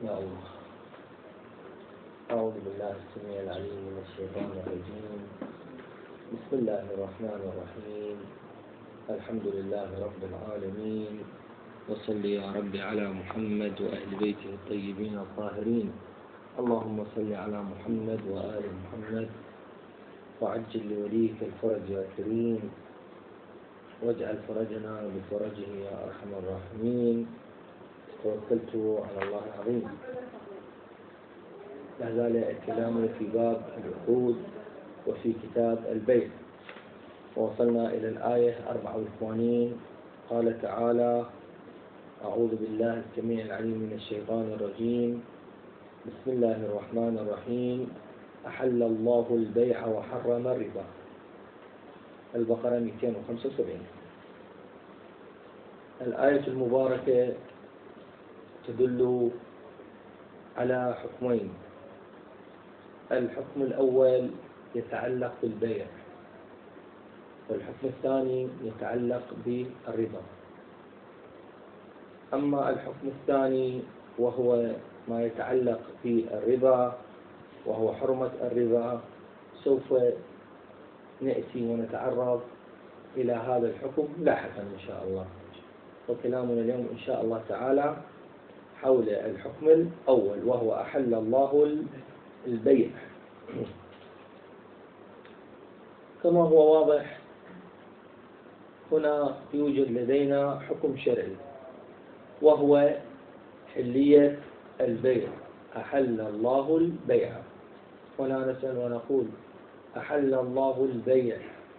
يا الله. أعوذ بالله السميع العليم من الشيطان الرجيم. بسم الله الرحمن الرحيم. الحمد لله رب العالمين، وصل يا رب على محمد وأهل بيته الطيبين الطاهرين. اللهم صل على محمد وآل محمد، وعجل لوليك الفرج يا كريم، واجعل فرجنا بفرجه يا أرحم الراحمين. توكلت على الله العظيم. لا زال الكلام في باب العقود وفي كتاب البيع، ووصلنا إلى الآية 84. قال تعالى: أعوذ بالله السميع العليم من الشيطان الرجيم. بسم الله الرحمن الرحيم. أحل الله البيع وحرم الربا. البقرة 275. الآية المباركة تدل على حكمين. الحكم الأول يتعلق بالبيع، والحكم الثاني يتعلق بالربا. أما الحكم الثاني وهو ما يتعلق بالربا وهو حرمة الربا، سوف نأتي ونتعرض إلى هذا الحكم لاحقا إن شاء الله. وكلامنا اليوم إن شاء الله تعالى حول الحكم الأول، وهو أحل الله البيع. كما هو واضح، هنا يوجد لدينا حكم شرعي وهو حلية البيع. أحل الله البيع. هنا نسأل ونقول: أحل الله البيع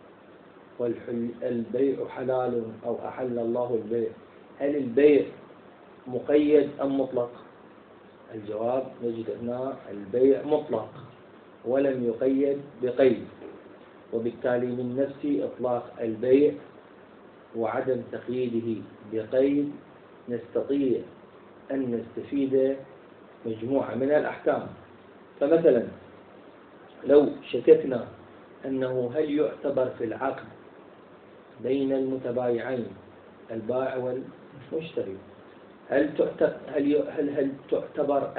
والبيع حلال، أو أحل الله البيع، هل البيع مقيد أم مطلق؟ الجواب نجد هنا البيع مطلق ولم يقيد بقيد، وبالتالي من نفس إطلاق البيع وعدم تقييده بقيد نستطيع أن نستفيد مجموعة من الأحكام. فمثلا لو شككنا أنه هل يعتبر في العقد بين المتبايعين البائع والمشتري هل تعتبر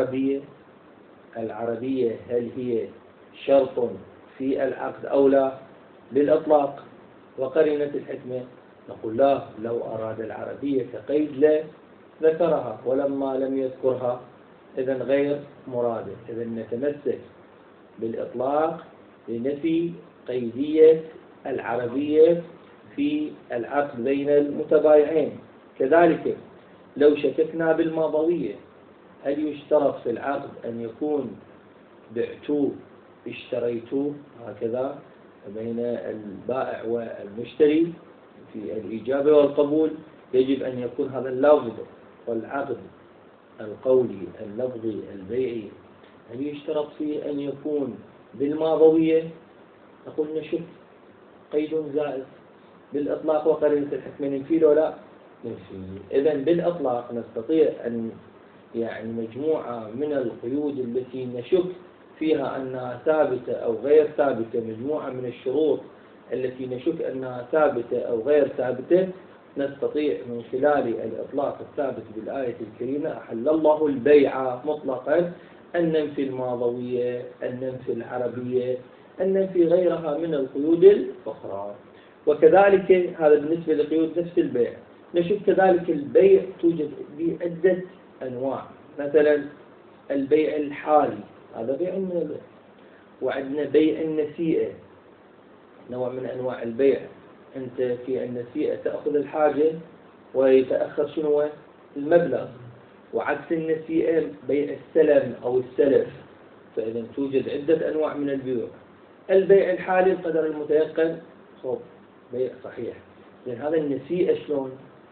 العربية هل هي شرط في العقد أو لا؟ بالإطلاق وقرينة الحكمة نقول لا، لو أراد العربية كقيد ذكرها، ولما لم يذكرها إذن غير مرادة. إذن نتمسك بالإطلاق لنفي قيدية العربية في العقد بين المتبايعين. كذلك لو شككنا بالماضوية، هل يشترط في العقد أن يكون بعتوه اشتريتوه هكذا بين البائع والمشتري في الإجابة والقبول؟ يجب أن يكون هذا اللفظ والعقد القولي اللفظي البيعي هل يشترط فيه أن يكون بالماضوية؟ نقول نشوف قيد زائد بالإطلاق وقرينة الحكمة ننفي ولا ننفي. إذن بالإطلاق نستطيع أن مجموعة من القيود التي نشك فيها أنها ثابتة أو غير ثابتة، مجموعة من الشروط التي نشك أنها ثابتة أو غير ثابتة، نستطيع من خلال الإطلاق الثابت بالآية الكريمة أحل الله البيع مطلقا أن ننفي الماضوية، أن ننفي العربية، أن ننفي غيرها من القيود الأخرى. وكذلك هذا بالنسبة لقيود نفس البيع. نشوف كذلك البيع توجد بعدة أنواع. مثلا البيع الحالي هذا بيع من البيع، وعندنا بيع النسيئة نوع من أنواع البيع. أنت في النسيئة تأخذ الحاجة ويتأخر شنو المبلغ، وعكس النسيئة بيع السلم أو السلف. فإذا توجد عدة أنواع من البيوع. البيع الحالي القدر المتيقن خب بيع صحيح. لأن هذا النسيئة شلون؟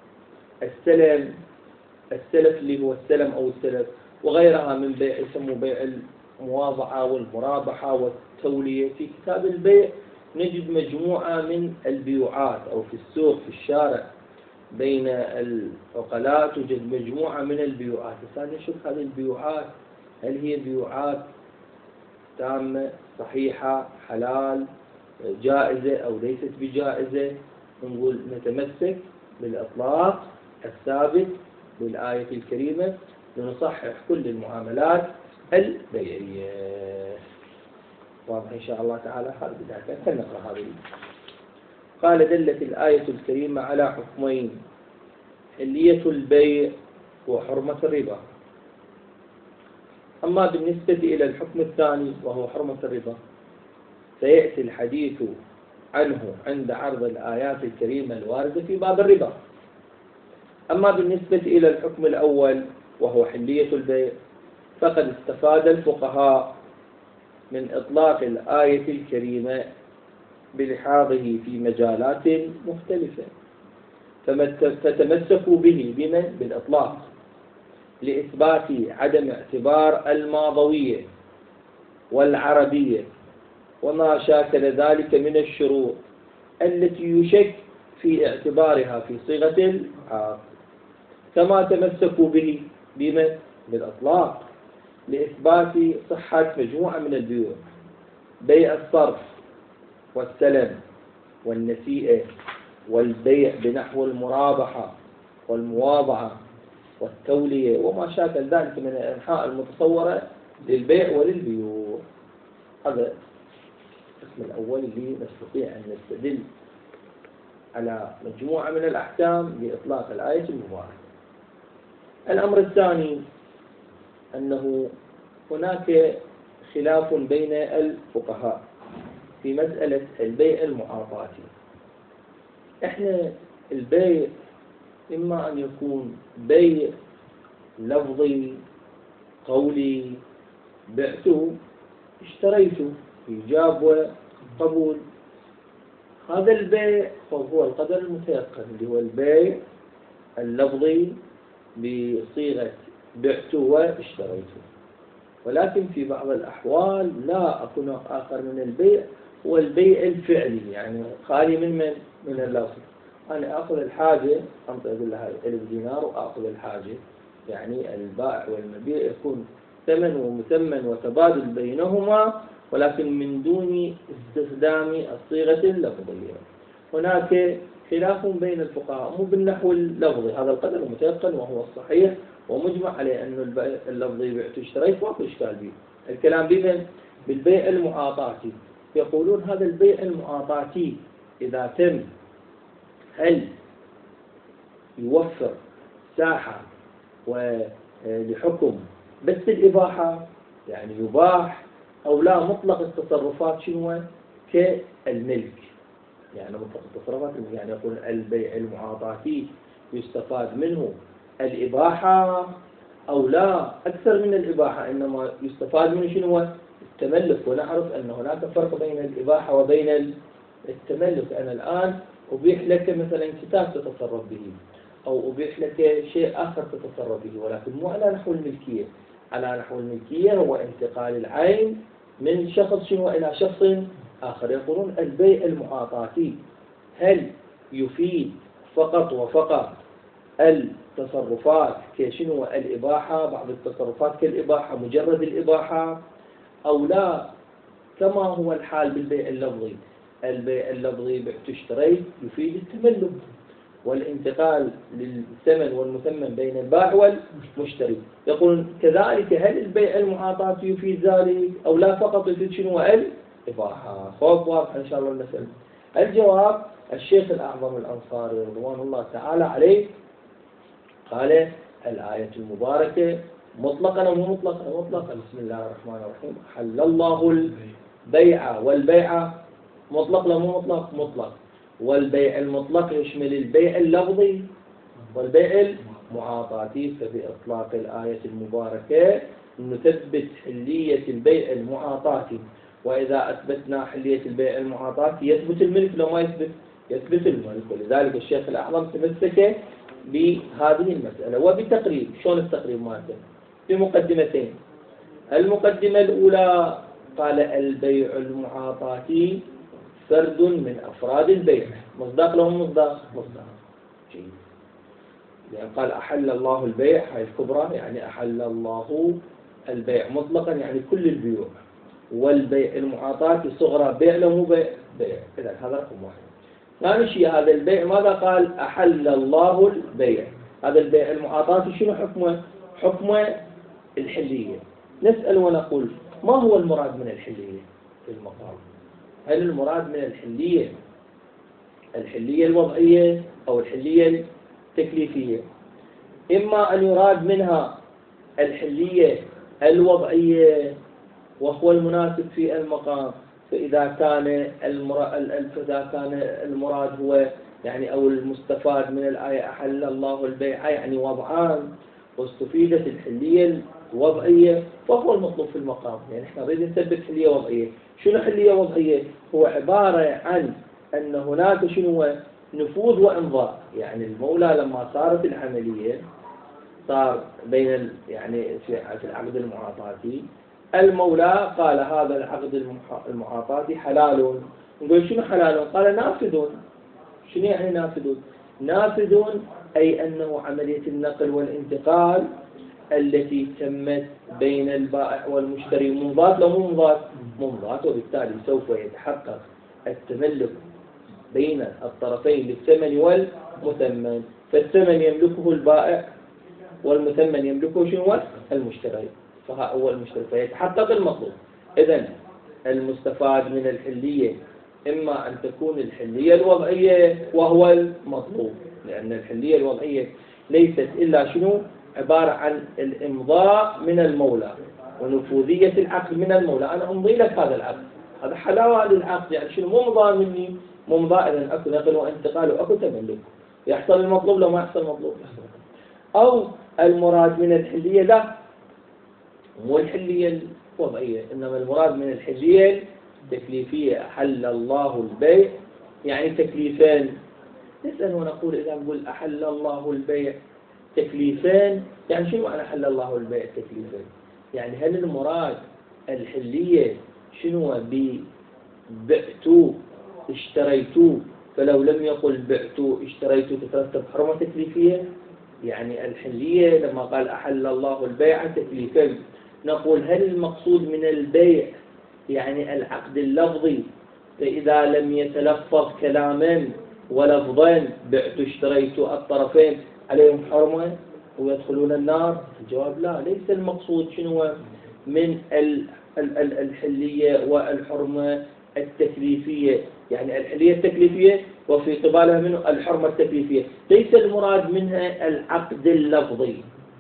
السلف اللي هو السلم أو السلف وغيرها من بيع يسموه بيع المواضعة والمرابحة والتولية. في كتاب البيع نجد مجموعة من البيوعات، أو في السوق في الشارع بين العقلاء توجد مجموعة من البيوعات. الثاني نشوف هذه البيوعات هل هي بيوعات تامة صحيحة حلال جائزة أو ليست بجائزة. نقول نتمسك بالإطلاق الثابت بالآية الكريمة لنصحح كل المعاملات البيعية. واضح إن شاء الله تعالى. هذا بداية فلنقرأ هذه. قال: دلت الآية الكريمة على حكمين: حلية البيع وحرمة الربا. أما بالنسبة إلى الحكم الثاني وهو حرمة الربا سيأتي الحديث عنه عند عرض الآيات الكريمة الواردة في باب الربا. أما بالنسبة إلى الحكم الأول وهو حلية البيع فقد استفاد الفقهاء من إطلاق الآية الكريمة بلحاظه في مجالات مختلفة، فتمسكوا به بمن؟ بالإطلاق، لإثبات عدم اعتبار الماضوية والعربية وما شاكل ذلك من الشروط التي يشك في اعتبارها في صيغة العقد، كما تمسكوا به بمن؟ بالإطلاق، لإثبات صحة مجموعة من البيوع: بيع الصرف والسلم والنسيئة والبيع بنحو المرابحة والمواضعة والتولية وما شاكل ذلك من الأنحاء المتصورة للبيع وللبيوع. هذا القسم الأول اللي نستطيع أن نستدل على مجموعة من الأحكام بإطلاق الآية المباركة. الأمر الثاني أنه هناك خلاف بين الفقهاء في مسألة البيع المعاطاتي. إحنا البيع إما أن يكون بيع لفظي قولي: بعته اشتريته، إيجاب وقبول. هذا البيع هو القدر المتيقن اللي هو البيع اللفظي بصيغة بعته واشتريته. ولكن في بعض الأحوال لا أكون آخر من البيع هو البيع الفعلي، يعني خالي من اللفظ. أنا أخذ الحاجة أقول لها 1000 دينار وأخذ الحاجة، يعني البائع والمبيع يكون ثمن ومثمن وتبادل بينهما، ولكن من دون استخدام الصيغة اللفظية. هناك خلاف بين الفقهاء مو بالنحو اللفظي، هذا القدر المتيقن وهو الصحيح ومجمع عليه أنه البيع اللفظي بعت اشتريت ماكو إشكال به. الكلام بمن؟ بالبيع المعاطاتي. يقولون هذا البيع المعاطاتي إذا تم هل يوفر ساحة ولحكم بس الإباحة، يعني يباح، أو لا مطلق التصرفات شنو كالملك، يعني مطلق التصرفات، يعني يقول البيع المعاطاتي يستفاد منه الإباحة أو لا أكثر من الإباحة، إنما يستفاد منه شنو التملك. ونعرف أن هناك فرق بين الإباحة وبين التملك. أنا الآن أبيح لك مثلا كتاب تتصرف به، أو أبيح لك شيء آخر تتصرف به، ولكن مو على نحو الملكية. على نحو الملكية هو انتقال العين من شخص شنو إلى شخص آخر. يقولون البيع المعاطاتي هل يفيد فقط وفقط التصرفات كشنو الإباحة، بعض التصرفات كالإباحة مجرد الإباحة، أو لا كما هو الحال بالبيع اللفظي؟ البيع اللفظي بعت اشتريت يفيد التملك والانتقال للثمن والمثمن بين البائع والمشتري. يقول كذلك هل البيع المعاطاتي يفيد ذلك أو لا فقط يفيد شنو الإباحة؟ خوف واضح إن شاء الله المسألة. الجواب: الشيخ الأعظم الأنصاري رضوان الله تعالى عليه قال: الآية المباركة مطلقا أو مو مطلقا؟ مطلقا. بسم الله الرحمن الرحيم: حل الله البيع والبيع مطلق لا مو مطلق؟ مطلق. والبيع المطلق يشمل البيع اللفظي والبيع المعاطاتي. فبإطلاق الآية المباركة نثبت حلية البيع المعاطاتي، وإذا أثبتنا حلية البيع المعاطاتي يثبت الملك لو ما يثبت؟ يثبت الملك. ولذلك الشيخ الأعظم تمسك بهذه المسألة وبتقريب. شلون التقريب مالته؟ بمقدمتين. المقدمة الأولى قال: البيع المعاطاتي فرد من أفراد البيع. مصداق له مصداق جيد. يعني قال: أحل الله البيع، هاي الكبرى، يعني أحل الله البيع مطلقا يعني كل البيوع. والبيع المعاطاتي صغرى بيع له مو بيع. إذا هذا رقم واحد. ثاني شيء هذا البيع ماذا قال؟ أحل الله البيع. هذا البيع المعاطاتي شنو حكمه؟ حكم الحلية. نسأل ونقول ما هو المراد من الحلية في المقام؟ هل المراد من الحلية الحلية الوضعية أو الحلية التكليفية؟ إما أن يراد منها الحلية الوضعية وهو المناسب في المقام، فإذا كان المراد هو يعني أو المستفاد من الآية أحل الله البيع يعني وضعان، واستفيدت الحلية الوضعية فهو المطلوب في المقام. يعني احنا نريد نثبت حلية وضعية. شنو حلية وضعية؟ هو عبارة عن أن هناك شنو نفوذ وإمضاء. يعني المولى لما صارت العملية صار بين يعني في العقد المعاطاتي، المولى قال هذا العقد المعاطاتي حلال. نقول شنو حلال؟ قال نافذ. شنو يعني نافذ؟ نافذ أي أنه عملية النقل والانتقال التي تمت بين البائع والمشتري ممضاة لو مو ممضاة؟ ممضاة، وبالتالي سوف يتحقق التملك بين الطرفين للثمن والمثمن، فالثمن يملكه البائع والمثمن يملكه شنو؟ المشتري، فهو المشتري، فيتحقق المطلوب. إذن المستفاد من الحلية إما أن تكون الحلية الوضعية وهو المطلوب، لأن الحلية الوضعية ليست إلا شنو؟ عبارة عن الإمضاء من المولى ونفوذية العقد من المولى. أنا أمضي لك هذا العقد، هذا حلاوة للعقد، يعني شنو؟ مو مضاء مني، مو مضاء، إذن أكو نقل وانتقال وأكو تملك، يحصل المطلوب لو ما يحصل المطلوب يحصل. أو المراد من الحلية لا، مو الحلية الوضعية، إنما المراد من الحلية التكليفية. أحل الله البيع يعني تكليفان. نسأل ونقول إذا نقول أحل الله البيع تكليفان، يعني شنو معنى أحل الله البيع تكليفان؟ يعني هل المراد الحلية شنو ببعتوا اشتريتوا، فلو لم يقل بعتوا اشتريتوا تترتب حرمة تكليفية؟ يعني الحلية لما قال أحل الله البيع تكليفين، نقول هل المقصود من البيع يعني العقد اللفظي، فإذا لم يتلفظ كلاما ولفظين بعت اشتريت الطرفين عليهم حرمة ويدخلون النار؟ الجواب لا، ليس المقصود شنو من الحلية والحرمة التكليفية. يعني الحلية التكليفية وفي قبالها منه الحرمة التكليفية، ليس المراد منها العقد اللفظي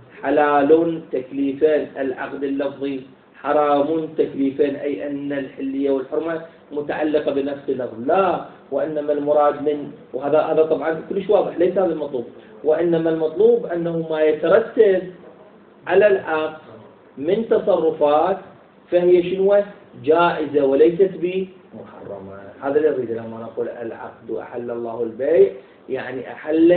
حلال تكليفان، العقد اللفظي حرام تكليفان، أي أن الحلية والحرمة متعلقة بنفس اللفظ، لا، وإنما المراد من، وهذا طبعا كلش واضح، ليس هذا المطلوب، وإنما المطلوب أنه ما يترتب على العقد من تصرفات فهي شنو؟ جائزة وليست بمحرمة. هذا اللي نريد لما نقول العقد أحل الله البيع، يعني أحل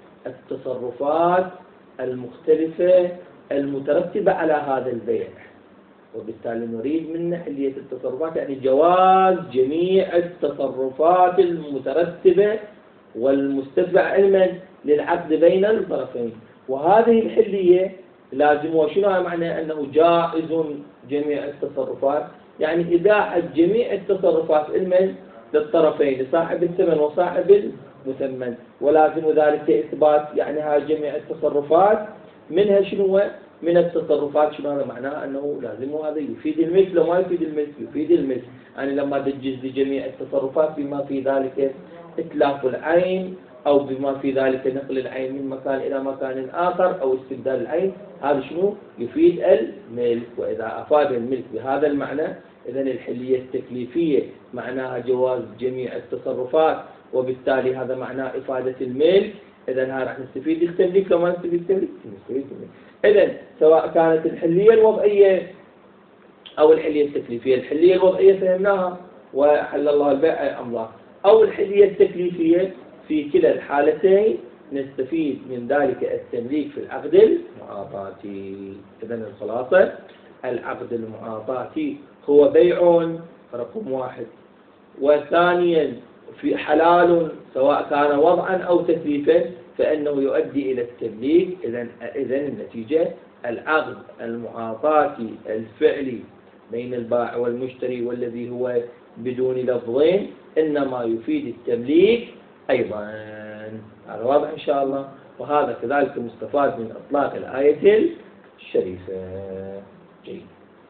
التصرفات المختلفة المترتبة على هذا البيع، وبالتالي نريد منه حلية التصرفات، يعني جواز جميع التصرفات المترتبة والمستتبعة علما للعقد بين الطرفين. وهذه الحلية لازم، وشنو معنى أنه جائز جميع التصرفات؟ يعني إباحة جميع التصرفات علما للطرفين، لصاحب الثمن وصاحب المثمن، ولازم ذلك إثبات يعني هاي جميع التصرفات منها شنو؟ من التصرفات. شنو هذا معناه؟ أنه لازم هذا يفيد الملك، لو ما يفيد الملك يفيد الملك، يعني لما تجز لجميع التصرفات بما في ذلك إتلاف العين، أو بما في ذلك نقل العين من مكان إلى مكان آخر، أو استبدال العين، هذا شنو؟ يفيد الملك. وإذا أفاد الملك بهذا المعنى، إذن الحلية التكليفية معناها جواز جميع التصرفات، وبالتالي هذا معناه إفادة الملك. إذن ها راح نستفيد التمليك، لو ما نستفيد التمليك نستفيد الملك. إذن سواء كانت الحلية الوضعية أو الحلية التكليفية، الحلية الوضعية فهمناها وحل الله البيع أمضاه، أو الحلية التكليفية، في كلا الحالتين نستفيد من ذلك التمليك في العقد المعاطاتي. إذن الخلاصة العقد المعاطاتي هو بيع رقم واحد، وثانيا في حلال سواء كان وضعا أو تكليفا فإنه يؤدي إلى التمليك. إذن النتيجة العقد المعاطاتي الفعلي بين البائع والمشتري والذي هو بدون لفظين إنما يفيد التمليك أيضا. هذا واضح إن شاء الله. وهذا كذلك مستفاد من إطلاق الآية الشريفة. جيد،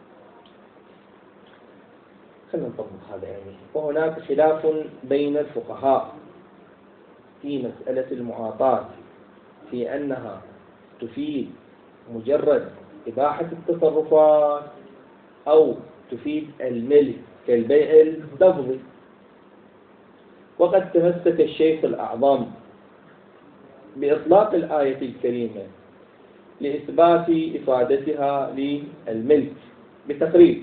خلينا نطبق هذا يعني. وهناك خلاف بين الفقهاء في مسألة المعاطاة في أنها تفيد مجرد إباحة التصرفات أو تفيد الملك كالبيع اللفظي. وقد تمسك الشيخ الأعظم بإطلاق الآية الكريمة لإثبات إفادتها للملك بتقرير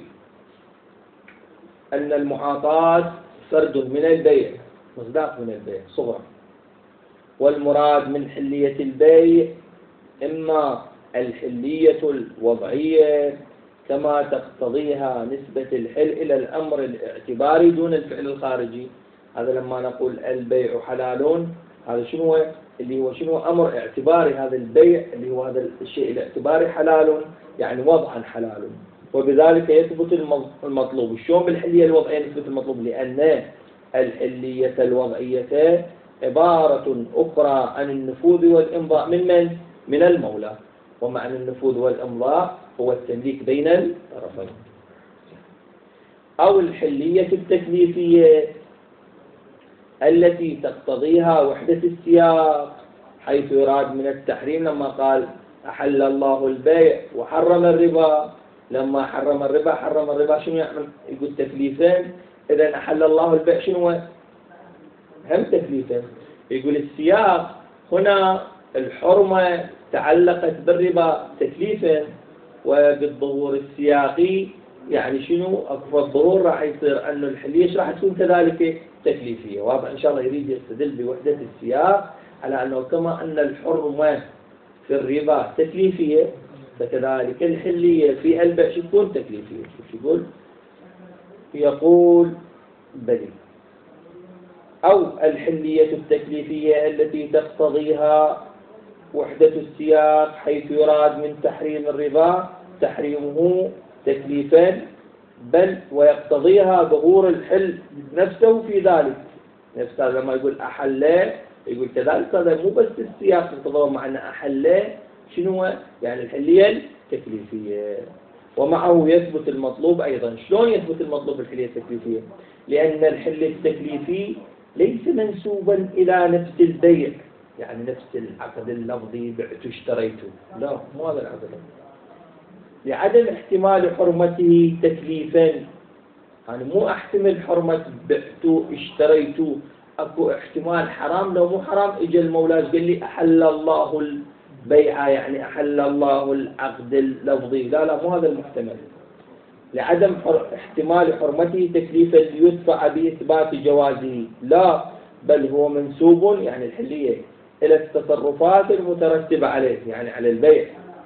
أن المعاطاة فرد من البيع، مصداق من البيع صغرى، والمراد من حلية البيع إما الحلية الوضعية كما تقتضيها نسبة الحل إلى الأمر الاعتباري دون الفعل الخارجي. هذا لما نقول البيع حلال، هذا شنو اللي هو شنو أمر اعتباري، هذا البيع اللي هو هذا الشيء الاعتباري حلال، يعني وضعا حلال، وبذلك يثبت المطلوب. شلون بالحلية الوضعية يثبت المطلوب؟ لأن الحلية الوضعية عبارة أخرى عن النفوذ والإمضاء من المولى، ومعنى النفوذ والإمضاء هو التمليك بين الطرفين. أو الحلية التكليفية التي تقتضيها وحدة السياق، حيث يراد من التحريم لما قال أحل الله البيع وحرم الربا، لما حرم الربا شنو يعمل؟ يقول تكليفين. إذا أحل الله البيع شنو هم تكليفين. يقول السياق هنا الحرمة تعلقت بالربا تكليفا، وبالظهور السياقي يعني شنو أكبر الظهور راح يصير أنه الحلية راح تكون كذلك تكليفية. واضح إن شاء الله يريد يستدل بوحدة السياق على أنه كما أن الحرمة في الربا تكليفية فكذلك الحلية في البيع تكون تكليفية. شو يقول بلي. أو الحلية التكليفية التي تقتضيها وحدة السياق، حيث يراد من تحريم الربا تحريمه تكليفا، بل ويقتضيها ظهور الحل نفسه في ذلك. نفسه لما يقول أحل يقول كذلك، هذا مو بس السياق يتضمن معنى أحل شنو يعني الحلية التكليفية. ومعه يثبت المطلوب أيضا. شلون يثبت المطلوب بالحلية التكليفية؟ لأن الحل التكليفي ليس منسوبا إلى نفس البيع، يعني نفس العقد اللفظي بعت اشتريته، لا مو هذا العقد اللفظي. لعدم احتمال حرمته تكليفا، يعني مو احتمل حرمة بعت اشتريته، اكو احتمال حرام. لو مو حرام اجى المولى قال لي احل الله البيع، يعني احل الله العقد اللفظي، لا مو هذا المحتمل. لعدم احتمال حرمته تكليفا ليدفع بإثبات جوازه، لا، بل هو منسوب يعني الحلية إلى التصرفات المترتبة عليه، يعني على البيع.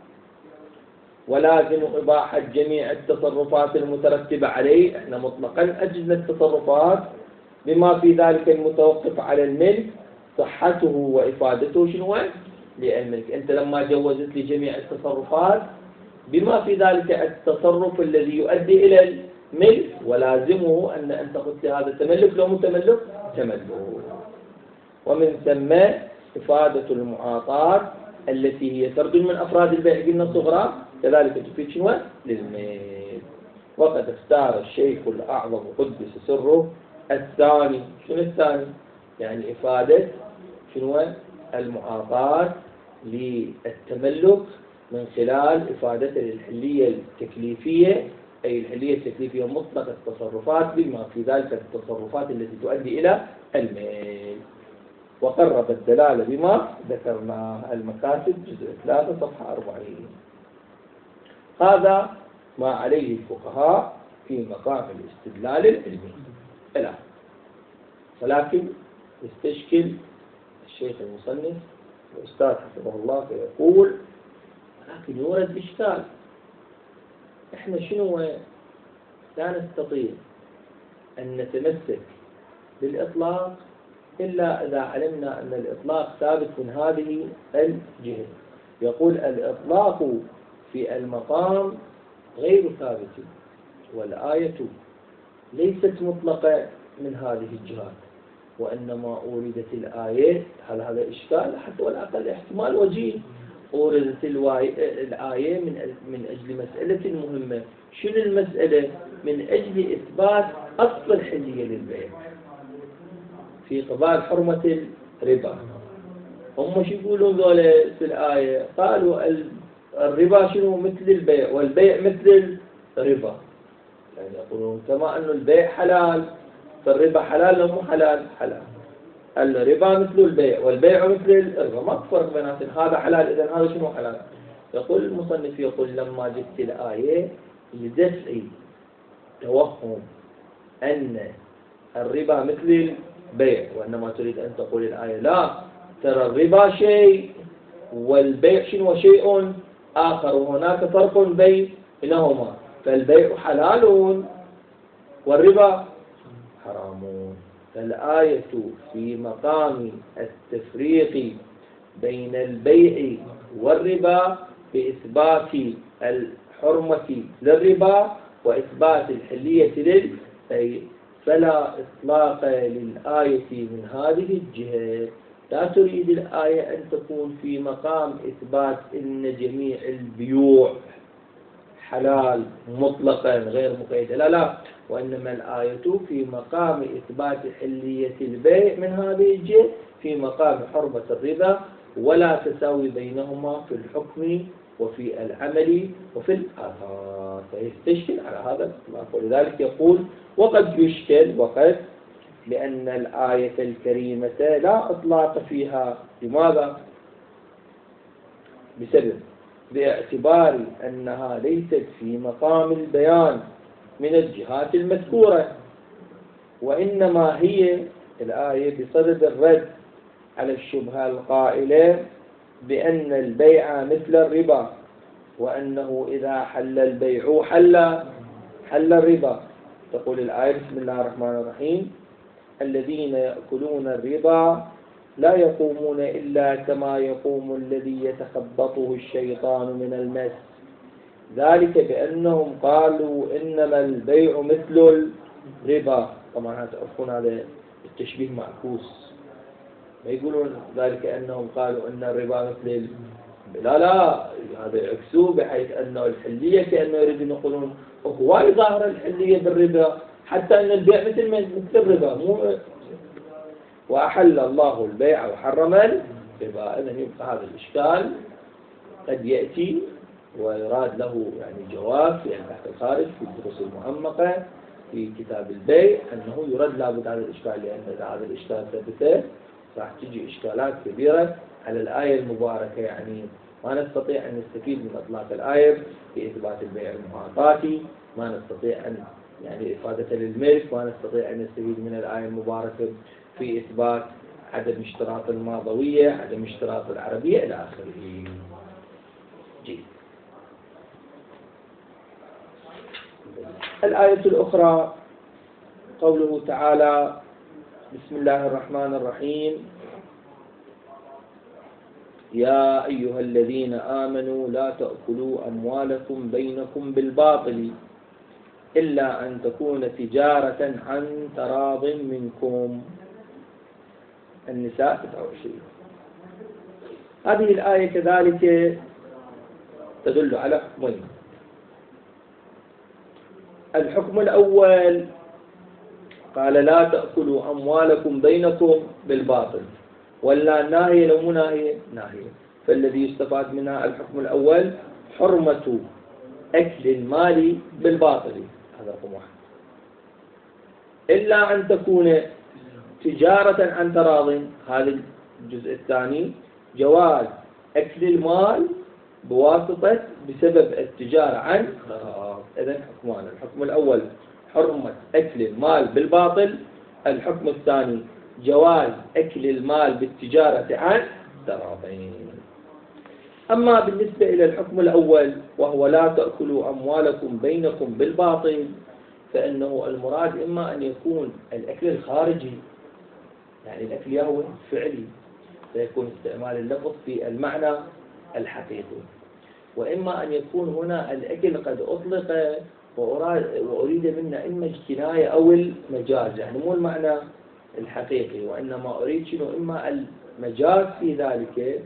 ولازم إباحة جميع التصرفات المترتبة عليه، احنا مطلقا أجزنا التصرفات بما في ذلك المتوقف على الملك صحته وإفادته شنو؟ للملك. أنت لما جوزت لي جميع التصرفات بما في ذلك التصرف الذي يؤدي إلى الملك، ولازمه أن أنت قلت هذا تملك لو متملك تملك. ومن ثم إفادة المعاطاة التي هي فرد من أفراد البيع قلنا الصغرى كذلك تفيد شنو؟ للميل. وقد اختار الشيخ الأعظم قدس سره الثاني. شنو الثاني؟ يعني إفادة شنو؟ المعاطاة للتملك من خلال إفادته للحلية التكليفية، أي الحلية التكليفية مطلق التصرفات بما في ذلك التصرفات التي تؤدي إلى الميل. وقرب الدلالة بما ذكرنا المكاتب جزء 3 صفحة 40. هذا ما عليه الفقهاء في مقام الاستدلال العلمي الآن. ولكن يستشكل الشيخ المصنف الأستاذ حفظه الله فيقول لكن يورد إشكال. إحنا شنو لا نستطيع أن نتمسك بالإطلاق إلا إذا علمنا أن الإطلاق ثابت من هذه الجهة. يقول الإطلاق في المقام غير ثابت، والآية ليست مطلقة من هذه الجهات، وإنما أوردت الآية. هل هذا إشكال؟ حتى والأقل احتمال وجيه. أوردت الآية من أجل مسألة مهمة. شنو المسألة؟ من أجل إثبات أصل الحلية للبيع في قبال حرمة الربا. هم شو يقولون ذولا في الآية؟ قالوا الربا شنو؟ مثل البيع، والبيع مثل الربا. يعني يقولون كما أن البيع حلال فالربا حلال أو مو حلال؟ حلال. الربا مثل البيع والبيع مثل الربا، ما فرق بيناتهم، هذا حلال إذن هذا شنو حلال؟ يقول المصنف لما جبت الآية لدفع توهم أن الربا مثل البيع، وإنما تريد أن تقول الآية لا، ترى الربا شيء والبيع شنو شيء آخر، وهناك فرق بينهما، فالبيع حلال والربا حرام. فالآية في مقام التفريق بين البيع والربا بإثبات الحرمة للربا وإثبات الحلية للبيع، فلا إطلاق للآية من هذه الجهة. لا تريد الآية أن تكون في مقام إثبات أن جميع البيوع حلال مطلقا غير مقيدة، لا، وإنما الآية في مقام إثبات حلية البيع من هذه الجهة في مقام حرمة الربا، ولا تساوي بينهما في الحكم وفي العمل وفي الآثار، فيستشكل على هذا الإطلاق. ولذلك يقول وقد يشكل لأن الآية الكريمة لا إطلاق فيها. لماذا؟ بسبب باعتبار أنها ليست في مقام البيان من الجهات المذكورة، وإنما هي الآية بصدد الرد على الشبهة القائلة بأن البيع مثل الربا، وأنه إذا حل البيع حل الربا. تقول الآية بسم الله الرحمن الرحيم: الذين يأكلون الربا لا يقومون إلا كما يقوم الذي يتخبطه الشيطان من المس، ذلك بأنهم قالوا إنما البيع مثل الربا. طبعا تعرفون هذا التشبيه معكوس، ما يقولون ذلك أنهم قالوا إن الربا مثل لا، هذا يعكسوه بحيث أنه الحلية كأنه يريدون يقولون هو ظاهر الحلية بالربا، حتى أن البيع مثل الربا، مو وأحل الله البيع وحرم الربا. إذن يبقى هذا الإشكال قد يأتي ويراد له يعني جواب في البحث الخارج في الدروس المعمقة في كتاب البيع، أنه يرد لابد هذا الإشكال، لأن إذا هذا الإشكال ثبت راح تجي إشكالات كبيرة على الآية المباركة. يعني ما نستطيع أن نستفيد من إطلاق الآية في إثبات البيع المعاطاتي، ما نستطيع أن يعني إفادة للملك، ما نستطيع أن نستفيد من الآية المباركة في إثبات عدم اشتراط الماضوية، عدم اشتراط العربية إلى آخره. جيد. الآية الأخرى قوله تعالى: بسم الله الرحمن الرحيم: يا أيها الذين آمنوا لا تأكلوا أموالكم بينكم بالباطل إلا أن تكون تجارة عن تراض منكم. النساء 29. هذه الآية كذلك تدل على حكمين. الحكم الأول قال لا تأكلوا أموالكم بينكم بالباطل، ولا ناهية لو مو ناهية؟ ناهية. فالذي يستفاد منها الحكم الأول حرمة أكل المال بالباطل، هذا رقم واحد. إلا أن تكون تجارة عن تراض، هذا الجزء الثاني جواز أكل المال بواسطة بسبب التجارة عن تراض. إذن حكمان: الحكم الأول حرمة أكل المال بالباطل، الحكم الثاني جواز أكل المال بالتجارة عن تراضين. أما بالنسبة إلى الحكم الأول وهو لا تأكلوا أموالكم بينكم بالباطل، فإنه المراد إما أن يكون الأكل الخارجي، يعني الأكل يهوى فعلي فيكون استعمال اللفظ في المعنى الحقيقي، وإما أن يكون هنا الأكل قد أطلق وأريد منه إما الكناية أو المجاز، يعني مو المعنى الحقيقي، وإنما أريد شنو إما المجاز في ذلك،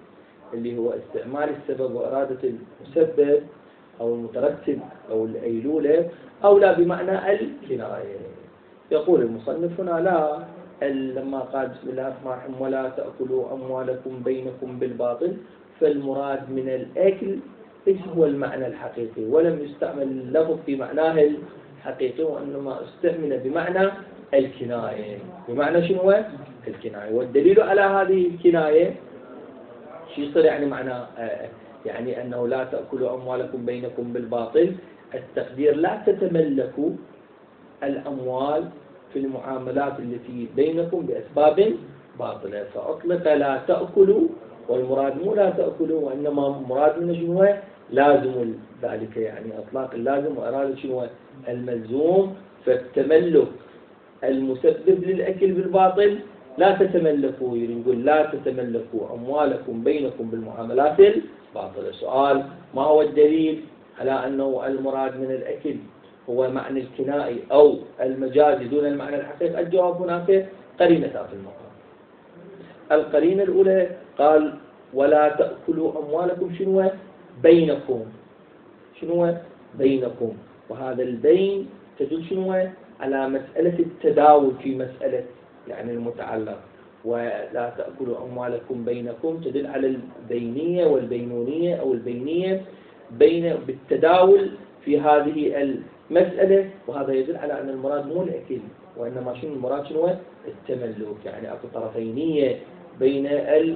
اللي هو استعمال السبب وإرادة المسبب أو المترتب أو الأيلولة، أو لا بمعنى الكناية. يقول المصنف هنا لا، لما قال بسم الله الرحمن الرحيم ولا تأكلوا أموالكم بينكم بالباطل، فالمراد من الأكل إيش هو المعنى الحقيقي، ولم يستعمل اللفظ في معناه الحقيقي، وإنما استعمل بمعنى الكناية. بمعنى شنو الكناية؟ والدليل على هذه الكناية شو يصير يعني معنى يعني أنه لا تأكلوا أموالكم بينكم بالباطل، التقدير لا تتملكوا الأموال في المعاملات التي بينكم بأسباب باطلة، فأطلق لا تأكلوا، والمراد مو لا تأكلوا، وإنما مراد من شنو لازم ذلك، يعني أطلاق اللازم وإرادة شنو الملزوم. فالتملك المسبب للأكل بالباطل لا تتملكوا، يقول لا تتملكوا أموالكم بينكم بالمعاملات الباطلة. سؤال: ما هو الدليل على أنه المراد من الأكل هو معنى الكنائي أو المجازي دون المعنى الحقيقي؟ الجواب هناك قرينتان في المقام. القرينة الأولى قال ولا تأكلوا أموالكم شنو بينكم، شنو بينكم، وهذا البين تدل شنو على مسألة التداول في مسألة يعني المتعلق، ولا تأكلوا أموالكم بينكم تدل على البينية والبينونية أو البينية بين بالتداول في هذه المسألة، وهذا يدل على أن المراد مو الأكل، وإنما شنو المراد شنو التملك، يعني أكو طرفينية بين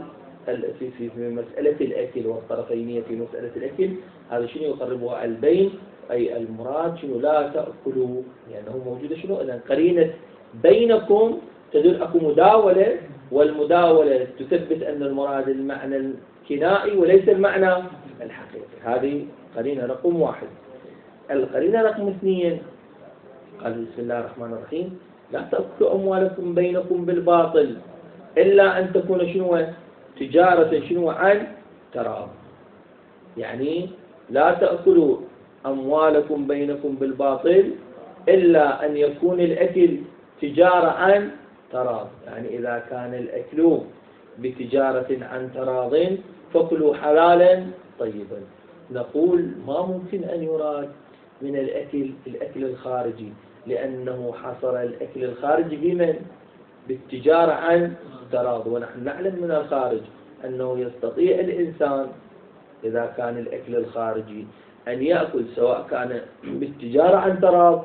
في مسألة الأكل والطرفينية في مسألة الأكل. هذا شنو يقربها البين، أي المراد شنو لا تأكلوا، لأنه يعني موجودة شنو إذا قرينة بينكم تدل أكو مداولة، والمداولة تثبت أن المراد المعنى الكنائي وليس المعنى الحقيقي. هذه قرينة رقم واحد. القرينة رقم اثنين قال بسم الله الرحمن الرحيم لا تأكلوا أموالكم بينكم بالباطل إلا أن تكون شنو تجارة شنو عن تراض، يعني لا تأكلوا أموالكم بينكم بالباطل إلا أن يكون الأكل تجارة عن تراض، يعني إذا كان الأكل بتجارة عن تراض فكلوا حلالا طيبا. نقول ما ممكن أن يراد من الأكل الخارجي، لأنه حصر الأكل الخارجي بمن؟ بالتجارة عن تراض، ونحن نعلم من الخارج أنه يستطيع الإنسان إذا كان الأكل الخارجي أن يأكل سواء كان بالتجارة عن تراض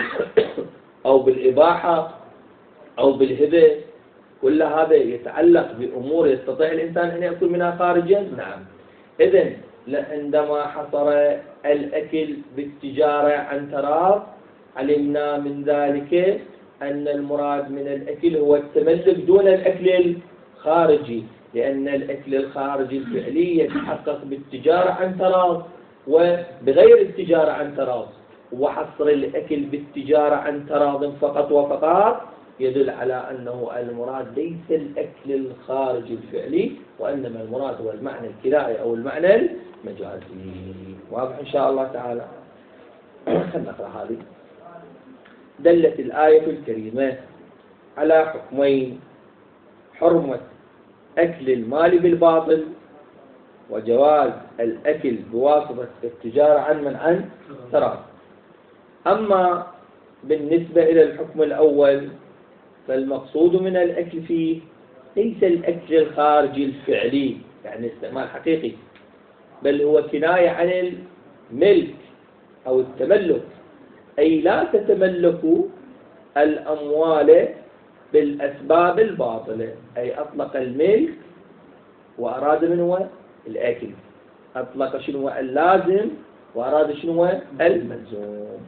أو بالإباحة أو بالهبة، كل هذا يتعلق بأمور يستطيع الإنسان أن يأكل منها خارجا. نعم، إذن عندما حصر الأكل بالتجارة عن تراض علمنا من ذلك أن المراد من الأكل هو التملك دون الأكل الخارجي، لأن الأكل الخارجي الفعلي يتحقق بالتجارة عن تراض وبغير التجارة عن تراض، وحصر الأكل بالتجارة عن تراض فقط وفقط يدل على أنه المراد ليس الأكل الخارجي الفعلي، وإنما المراد هو المعنى الكنائي أو المعنى المجازي. واضح إن شاء الله تعالى. خلنا نقرأ هذه. دلت الآية الكريمة على حكمين: حرمة أكل المال بالباطل، وجواز الأكل بواسطة التجارة عن تراض. أما بالنسبة إلى الحكم الأول فالمقصود من الأكل فيه ليس الأكل الخارجي الفعلي يعني استعمال حقيقي، بل هو كناية عن الملك أو التملك، أي لا تتملكوا الأموال بالأسباب الباطلة، أي أطلق الملك وأراد منه الأكل، أطلق شنو اللازم وأراد شنو الملزوم،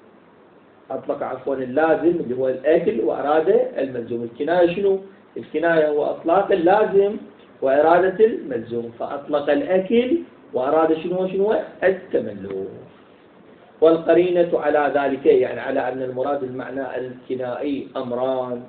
أطلق عفوا اللازم اللي هو الأكل وأراد الملزوم. الكناية شنو؟ الكناية هو أطلاق اللازم وإرادة الملزوم، فأطلق الأكل وأراد شنو التملك. والقرينة على ذلك يعني على أن المراد المعنى الكنائي أمران: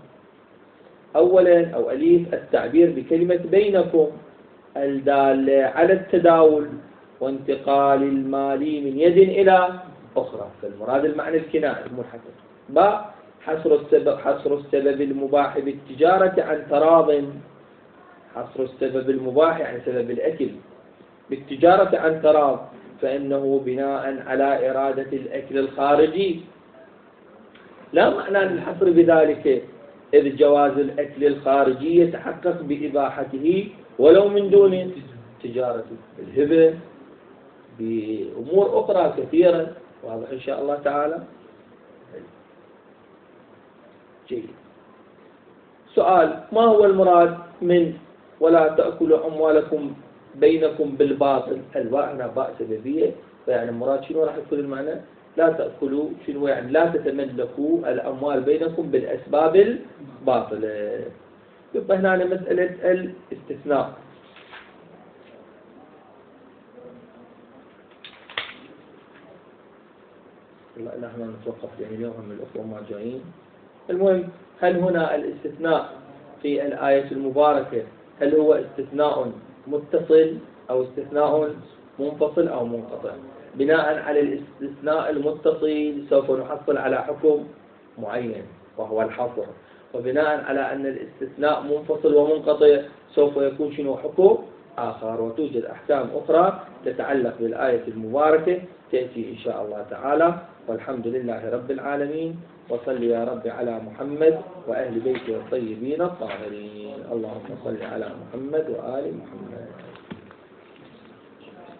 أولا أو أليف التعبير بكلمة بينكم الدالة على التداول وانتقال المال من يد إلى أخرى، فالمراد المعنى الكنائي المنحصر. حصر السبب المباح بالتجارة عن تراض، حصر السبب المباح يعني سبب الأكل. بالتجارة عن تراض فإنه بناء على إرادة الأكل الخارجي، لا معنى للحصر بذلك، إذ جواز الأكل الخارجي يتحقق بإباحته ولو من دون تجارة الهبة بأمور أخرى كثيرة، واضح إن شاء الله تعالى. جيد. سؤال: ما هو المراد من ولا تأكلوا أموالكم بينكم بالباطل؟ الباء هنا باء سببية، فيعني المراد شنو راح يكون المعنى؟ لا تأكلوا شنو يعني؟ لا تتملكوا الأموال بينكم بالأسباب الباطلة. يبقى هنا مسألة الاستثناء. لا نحن نتوقف يعني اليوم من الأخوة ما جايين. المهم، هل هنا الاستثناء في الآية المباركة هل هو استثناء متصل أو استثناء منفصل أو منقطع؟ بناء على الاستثناء المتصل سوف نحصل على حكم معين وهو الحصر، وبناء على أن الاستثناء منفصل ومنقطع سوف يكون شنو حكم آخر. وتوجد أحكام أخرى تتعلق بالآية المباركة تأتي إن شاء الله تعالى. والحمد لله رب العالمين، وصل يا رب على محمد وأهل بيته الطيبين الطاهرين. اللهم صل على محمد وآل محمد.